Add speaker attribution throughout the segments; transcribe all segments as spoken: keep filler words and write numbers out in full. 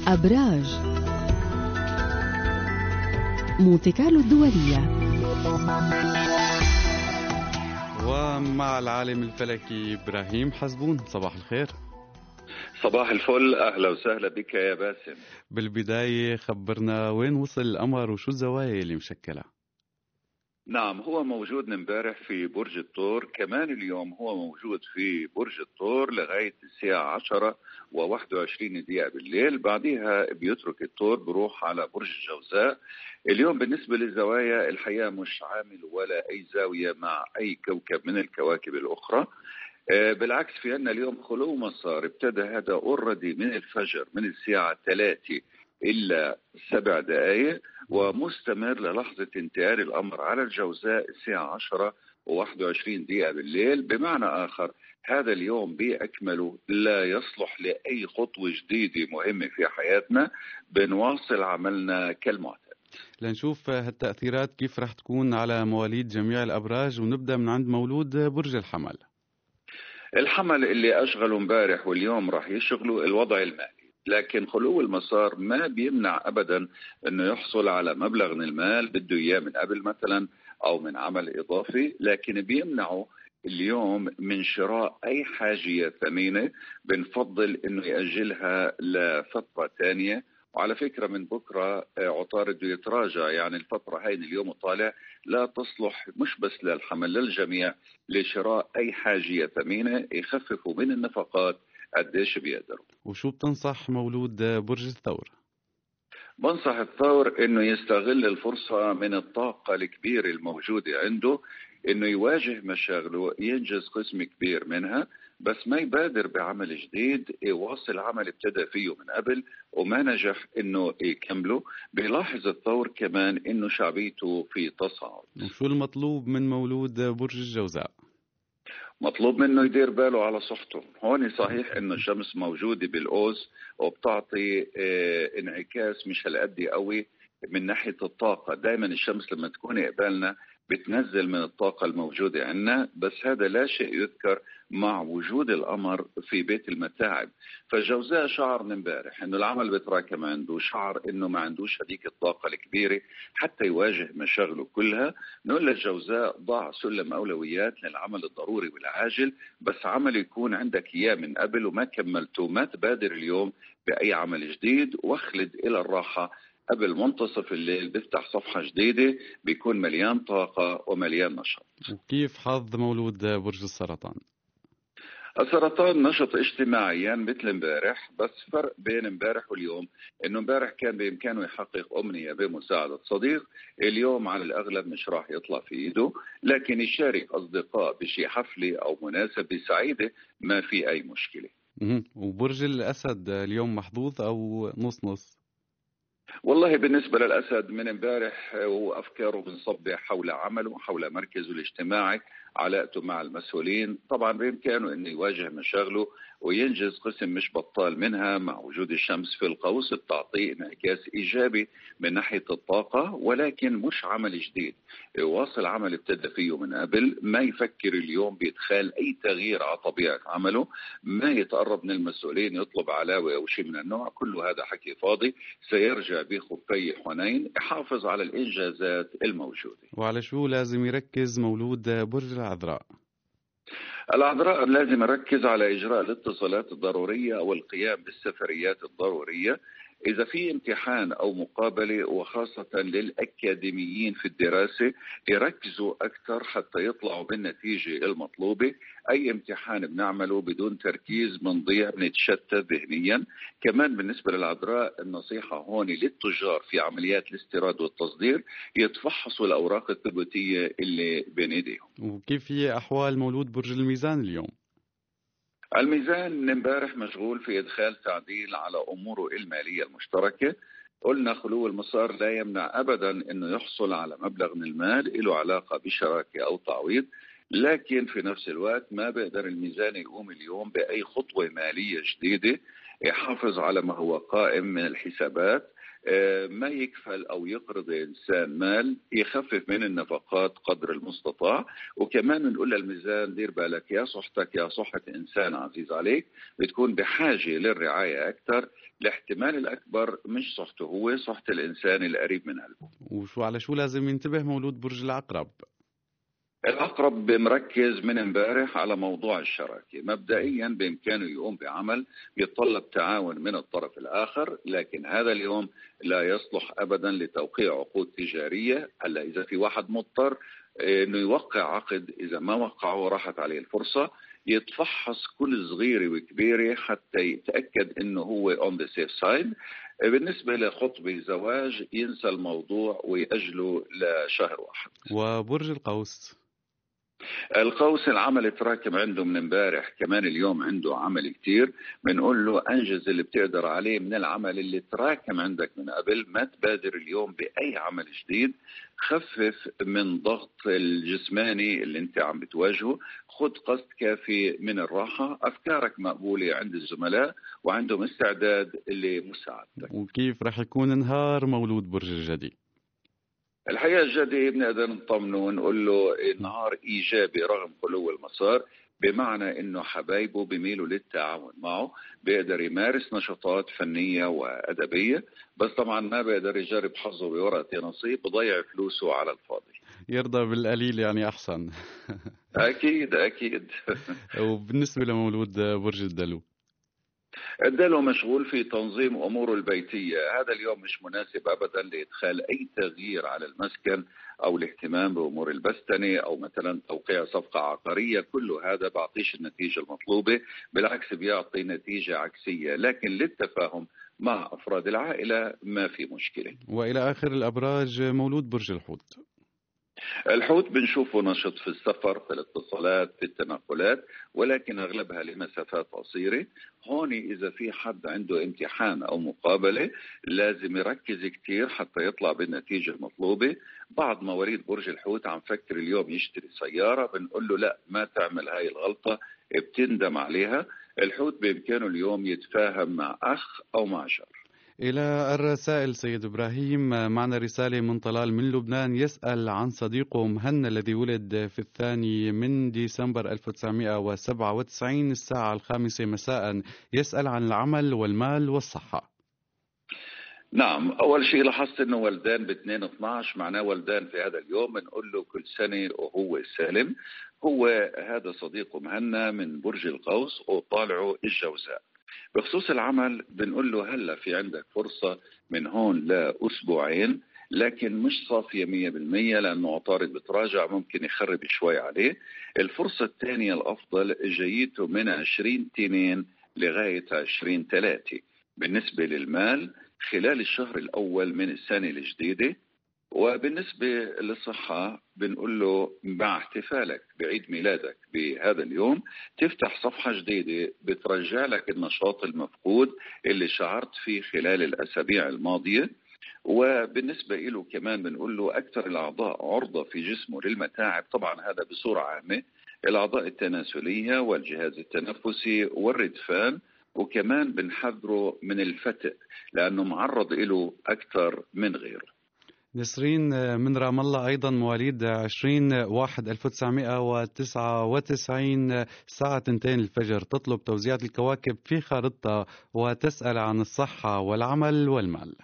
Speaker 1: أبراج مونتي كارلو الدولية.
Speaker 2: ومع العالم الفلكي إبراهيم حزبون. صباح الخير.
Speaker 3: صباح الفل، أهلا وسهلا بك يا باسم.
Speaker 2: بالبداية خبرنا وين وصل القمر وشو الزوايا اللي مشكلة؟
Speaker 3: نعم، هو موجود امبارح في برج الثور، كمان اليوم هو موجود في برج الثور لغاية الساعة عشرة وواحد وعشرين دقيقة بالليل، بعدها بيترك الثور بروح على برج الجوزاء. اليوم بالنسبة للزوايا الحقيقة مش عامل ولا أي زاوية مع أي كوكب من الكواكب الأخرى. بالعكس، في عندنا اليوم خلو مسار ابتدى هذا اوريدي من الفجر من الساعة ثلاثة إلا سبع دقائق ومستمر للحظة انتهاء الأمر على الجوزاء الساعة عشرة وواحد وعشرين دقيقة بالليل. بمعنى آخر، هذا اليوم بأكمله لا يصلح لأي خطوة جديدة مهمة في حياتنا، بنواصل عملنا كالمعتاد.
Speaker 2: لنشوف هالتأثيرات كيف رح تكون على مواليد جميع الأبراج، ونبدأ من عند مولود برج الحمل.
Speaker 3: الحمل اللي أشغلوا امبارح واليوم راح يشغلوا الوضع المالي، لكن خلو المسار ما بيمنع أبدا أنه يحصل على مبلغ من المال بده إياه من قبل مثلا أو من عمل إضافي، لكن بيمنعه اليوم من شراء أي حاجة ثمينة. بنفضل أنه يأجلها لفترة ثانية. وعلى فكرة من بكرة عطارد بده يتراجع، يعني الفترة هاي اليوم طالع لا تصلح مش بس للحمل للجميع لشراء أي حاجة ثمينة، يخففوا من النفقات قديش بيقدروا.
Speaker 2: وشو بتنصح مولود برج الثور؟
Speaker 3: بنصح الثور انه يستغل الفرصة من الطاقة الكبيرة الموجودة عنده، انه يواجه مشاغله، ينجز قسم كبير منها، بس ما يبادر بعمل جديد يواصل عمل ابتدى فيه من قبل وما نجح انه يكمله. بيلاحظ الثور كمان انه شعبيته في تصاعد.
Speaker 2: وشو المطلوب من مولود برج الجوزاء؟
Speaker 3: مطلوب منه يدير باله على صحته. هون صحيح انه الشمس موجودة بالقوس وبتعطي اه انعكاس مش هالقد قوي من ناحية الطاقة. دائما الشمس لما تكون قبالنا بتنزل من الطاقة الموجودة عندنا، بس هذا لا شيء يذكر مع وجود القمر في بيت المتاعب. فالجوزاء شعر من امبارح انه العمل بتراكم عنده، شعر انه ما عندوش هذيك الطاقة الكبيرة حتى يواجه مشاغله كلها. نقول للجوزاء ضع سلم اولويات للعمل الضروري والعاجل، بس عمل يكون عندك اياه من قبل وما كملته. ما تبادر اليوم باي عمل جديد، واخلد الى الراحة قبل منتصف الليل، بيفتح صفحة جديدة بيكون مليان طاقة ومليان نشاط.
Speaker 2: وكيف حظ مولود برج السرطان؟
Speaker 3: السرطان نشط اجتماعيا مثل امبارح، بس فرق بين امبارح واليوم انه امبارح كان بامكانه يحقق امنية بمساعدة صديق، اليوم على الاغلب مش راح يطلع في ايده، لكن يشارك اصدقاء بشي حفلة او مناسبة سعيدة ما في اي مشكلة.
Speaker 2: وبرج الاسد اليوم محظوظ او نص نص؟
Speaker 3: والله بالنسبة للأسد من امبارح وأفكاره بنصبح حول عمله، حول مركزه الاجتماعي، علاقته مع المسؤولين. طبعا بإمكانه أنه يواجه مشاغله وينجز قسم مش بطال منها مع وجود الشمس في القوس، بتعطيه انعكاس إيجابي من ناحية الطاقة، ولكن مش عمل جديد. يواصل عمل ابتدى فيه من قبل، ما يفكر اليوم بإدخال أي تغيير على طبيعة عمله، ما يتقرب من المسؤولين يطلب علاوة أو شيء من النوع، كل هذا حكي فاضي. سيرجع بخفي حنين، يحافظ على الإنجازات الموجودة.
Speaker 2: وعلى شو لازم يركز مولود برج العذراء؟
Speaker 3: العذراء لازم يركز على إجراء الاتصالات الضرورية والقيام بالسفريات الضرورية. إذا في امتحان أو مقابلة، وخاصة للأكاديميين في الدراسة، يركزوا أكثر حتى يطلعوا بالنتيجة المطلوبة. أي امتحان بنعمله بدون تركيز بنضيع، بنتشتت ذهنيا. كمان بالنسبة للعذراء النصيحة هون للتجار في عمليات الاستيراد والتصدير يتفحصوا الأوراق الثبوتية اللي بين إيديهم.
Speaker 2: وكيف هي أحوال مولود برج الميزان اليوم؟
Speaker 3: الميزان من امبارح مشغول في إدخال تعديل على أموره المالية المشتركة. قلنا خلو المسار لا يمنع أبدا أنه يحصل على مبلغ من المال له علاقة بشراكة أو تعويض، لكن في نفس الوقت ما بقدر الميزان يقوم اليوم بأي خطوة مالية جديدة. يحافظ على ما هو قائم من الحسابات، ما يكفل أو يقرض إنسان مال يخفف من النفقات قدر المستطاع. وكمان بنقول للميزان دير بالك يا صحتك يا صحة إنسان عزيز عليك بتكون بحاجة للرعاية أكثر، الاحتمال الأكبر مش صحته هو، صحة الإنسان القريب من قلبه.
Speaker 2: وشو على شو لازم ينتبه مولود برج العقرب؟
Speaker 3: الأقرب مركز من امبارح على موضوع الشراكة. مبدئيا بإمكانه يقوم بعمل يتطلب تعاون من الطرف الآخر، لكن هذا اليوم لا يصلح أبدا لتوقيع عقود تجارية. هلا إذا في واحد مضطر إنه يوقع عقد، إذا ما وقعه راحت عليه الفرصة، يتفحص كل صغيرة وكبيرة حتى يتأكد إنه هو on the safe side. بالنسبة لخطبة زواج ينسى الموضوع ويأجله لشهر واحد.
Speaker 2: وبرج القوس؟
Speaker 3: القوس العمل تراكم عنده من امبارح، كمان اليوم عنده عمل كتير. بنقول له انجز اللي بتقدر عليه من العمل اللي تراكم عندك من قبل، ما تبادر اليوم بأي عمل جديد. خفف من ضغط الجسماني اللي انت عم بتواجهه، خد قسط كافي من الراحة. افكارك مقبولة عند الزملاء وعندهم استعداد لمساعدتك.
Speaker 2: وكيف رح يكون نهار مولود برج الجدي؟
Speaker 3: الحقيقة الجدي بنقدر نطمنه ونقول له نهار إيجابي رغم خلو المسار، بمعنى إنه حبايبه بيميلوا للتعاون معه، بيقدر يمارس نشاطات فنية وأدبية، بس طبعا ما بيقدر يجرب حظه بورقة نصيب بضيع فلوسه على الفاضي.
Speaker 2: يرضى بالقليل يعني أحسن.
Speaker 3: أكيد أكيد.
Speaker 2: وبالنسبة لمولود برج الدلو؟
Speaker 3: الدلو مشغول في تنظيم أموره البيتية. هذا اليوم مش مناسب أبدا لإدخال أي تغيير على المسكن أو الاهتمام بأمور البستنة أو مثلا توقيع صفقة عقارية. كل هذا بعطيش النتيجة المطلوبة، بالعكس بيعطي نتيجة عكسية. لكن للتفاهم مع أفراد العائلة ما في مشكلة.
Speaker 2: وإلى آخر الأبراج مولود برج الحوت؟
Speaker 3: الحوت بنشوفه نشط في السفر، في الاتصالات، في التنقلات، ولكن أغلبها لمسافات قصيرة. هون إذا في حد عنده امتحان أو مقابلة لازم يركز كتير حتى يطلع بالنتيجة المطلوبة. بعض مواليد برج الحوت عم فكر اليوم يشتري سيارة، بنقول له لا، ما تعمل هاي الغلطة، بتندم عليها. الحوت بإمكانه اليوم يتفاهم مع أخ أو مع جار.
Speaker 2: إلى الرسائل سيد إبراهيم، معنا رسالة من طلال من لبنان يسأل عن صديقه مهنا الذي ولد في الثاني من ديسمبر ألف وتسعمائة وسبعة وتسعين الساعة الخامسة مساء، يسأل عن العمل والمال والصحة.
Speaker 3: نعم، أول شيء لاحظت أنه ولدان ب اثنين اثناشر، معناه ولدان في هذا اليوم، بنقول له كل سنة وهو سالم. هو هذا صديقه مهنا من برج القوس وطالعه الجوزاء. بخصوص العمل بنقول له هلا في عندك فرصة من هون لأسبوعين، لكن مش صافية مية بالمية لأنه عطارد بتراجع ممكن يخرب شوي عليه. الفرصة الثانية الأفضل جايته من عشرين تنين لغاية عشرين ثلاثة. بالنسبة للمال خلال الشهر الأول من السنة الجديدة. وبالنسبة للصحة بنقول له مع احتفالك بعيد ميلادك بهذا اليوم تفتح صفحة جديدة بترجع لك النشاط المفقود اللي شعرت فيه خلال الأسابيع الماضية. وبالنسبة له كمان بنقول له أكثر الأعضاء عرضة في جسمه للمتاعب، طبعا هذا بصورة عامة، الأعضاء التناسلية والجهاز التنفسي والردفان. وكمان بنحذره من الفتق لأنه معرض له أكثر من غيره.
Speaker 2: نسرين من رام الله أيضا مواليد عشرين واحد ألف وتسعمائة وتسعة وتسعين الساعة اثنتين الفجر، تطلب توزيع الكواكب في خارطة وتسأل عن الصحة والعمل والمال.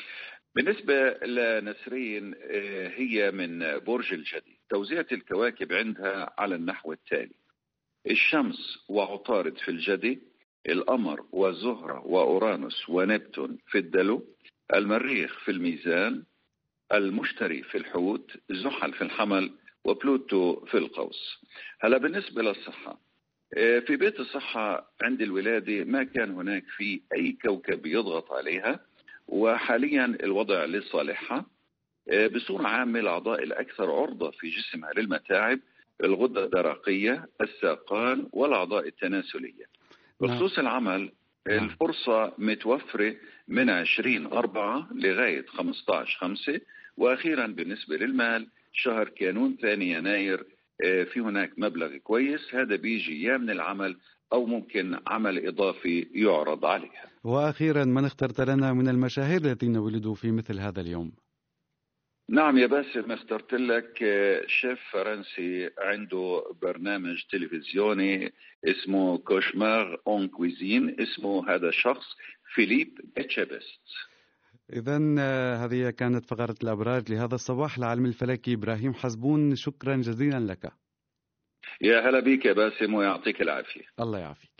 Speaker 3: بالنسبة لنسرين هي من برج الجدي، توزيع الكواكب عندها على النحو التالي: الشمس وعطارد في الجدي، القمر وزهرة وأورانوس ونبتون في الدلو، المريخ في الميزان، المشتري في الحوت، زحل في الحمل، وبلوتو في القوس. هلا بالنسبة للصحة، في بيت الصحة عند الولادة ما كان هناك في أي كوكب يضغط عليها، وحاليا الوضع لصالحها. بصورة عامة الأعضاء الأكثر عرضة في جسمها للمتاعب الغدة الدرقية، الساقان، والأعضاء التناسلية. بخصوص العمل الفرصة متوفرة من عشرين أربعة لغاية خمسة عشر خمسة. وأخيرا بالنسبة للمال شهر كانون ثاني يناير في هناك مبلغ كويس، هذا بيجي يا من العمل أو ممكن عمل إضافي يعرض عليها.
Speaker 2: وأخيرا، من اخترت لنا من المشاهير الذين ولدوا في مثل هذا اليوم؟
Speaker 3: نعم يا باسم، اخترت لك شيف فرنسي عنده برنامج تلفزيوني اسمه كوشمار اون كويزين، اسمه هذا الشخص فيليب اتشيبست.
Speaker 2: إذن هذه كانت فقرة الأبراج لهذا الصباح. العالم الفلكي إبراهيم حزبون، شكرا جزيلا لك.
Speaker 3: يا هلا بك يا باسم ويعطيك العافية.
Speaker 2: الله يعافيك.